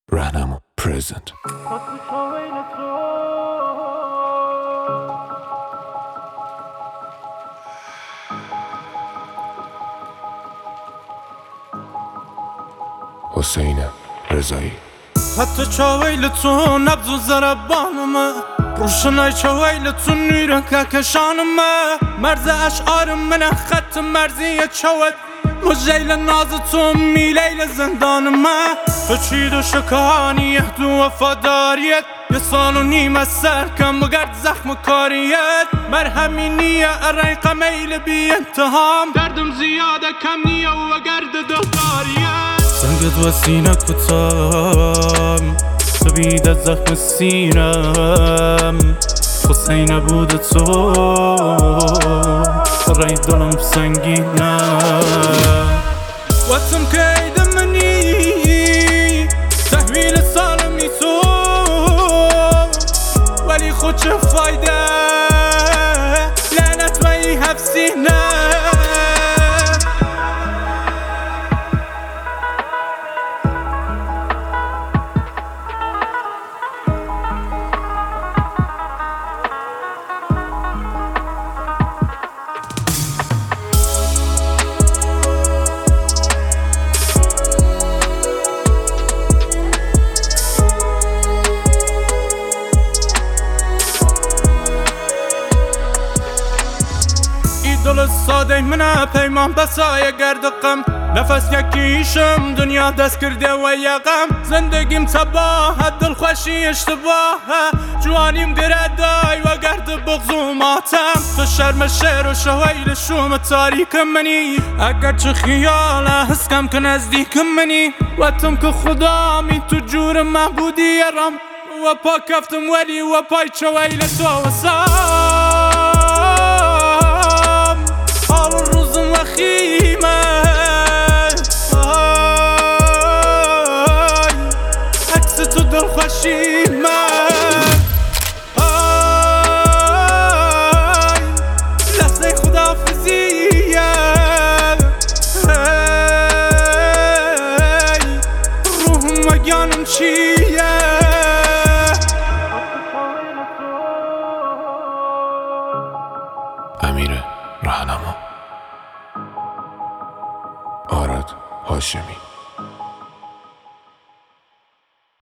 راهنما present. حسین رضایی. حتی چاویلتون نبض زربانمه روشنای چاویلتون نیرن که کشانمه مرز اشعار من خط مرزی چاوت مجیل نازتون میلیل زندانمه بچید و شکانیه دو وفاداریت یه سال و نیمه سر کم بگرد زخم کاریت مرهمی نیه ارقه میل بی انتهام دردم زیاده کم نیه و گرد دلداریت سنگت و سینه کتام سبید از زخم سینم حسین بود تو رای دلم سنگینه وقتم که عید منی تحویل سالمی تو ولی خود چه فایده لعنت وی حفظینه دل ساده منه پیمان بسای گرد غم نفس یکیشم دنیا دست کرده و یقم زندگیم تباهه دلخوشی اشتباهه جوانیم گردای و گرد بغض و ماتم تو شرم شعر و شویل شوم تاریک منی اگرچه خیاله حس کم که نزدیک منی وقتم که خدامی تو جور محبودی رم و پا کفتم ولی و پای چویل تو وسام عکس تو دل خوشیمه لحظه خداحافظیه روحم و جانم چیه امیر راهنما. آراد هاشمی.